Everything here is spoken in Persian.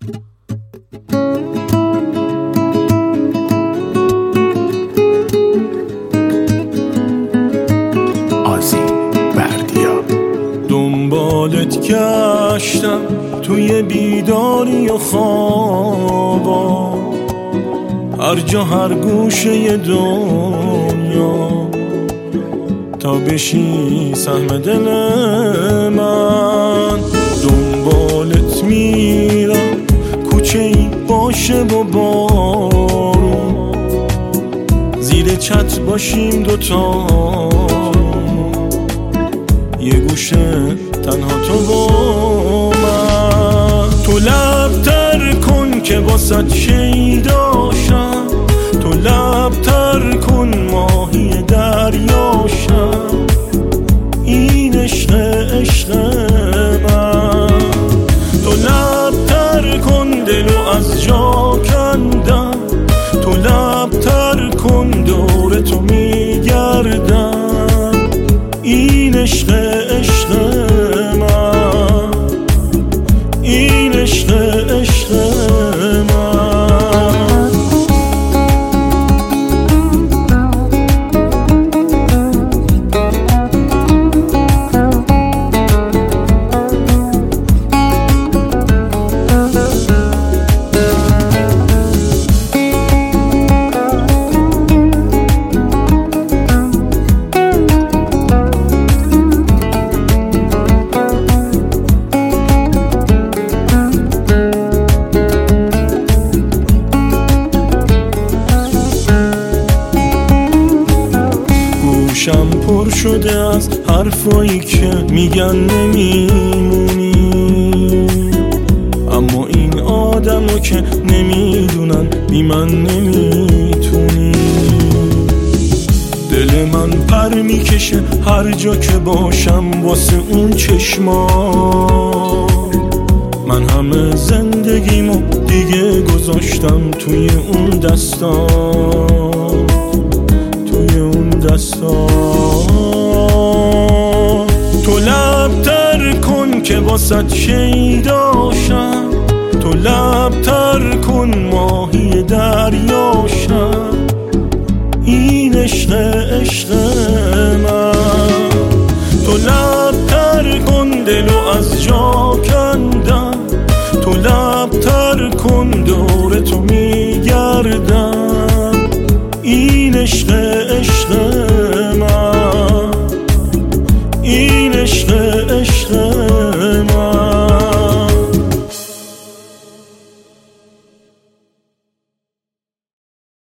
دنبالت گشتم توی بیداری و خوابا، هر جا هر گوشه دنیا، تا بشی سهم دل من. دنبالت میرم کوچه ای باشه و بارون، زیر چت باشیم دوتا، یه گوشه تنها تو با من. تو لب تر کن که واسه شیداشم، تو لب تر کن ماهی دریاشم، این عشق عشق من. تو لب تر کن دلو از جا کندم، تو لب تر کن دور تو میگردم، این عشق عشق من، این عشق عشق من. گوشم پر شده از حرفایی که میگن نمیمونی، اما این آدمو که نمیدونن بی من نمیتونی. دل من پر میکشه هر جا که باشم واسه اون چشما، من همه زندگیمو دیگه گذاشتم توی اون دستا، توی اون دستا. تو لب تر کن که واسه شیداشم، تو لب تر کن ماهی دریاشم، این عشق عشق من.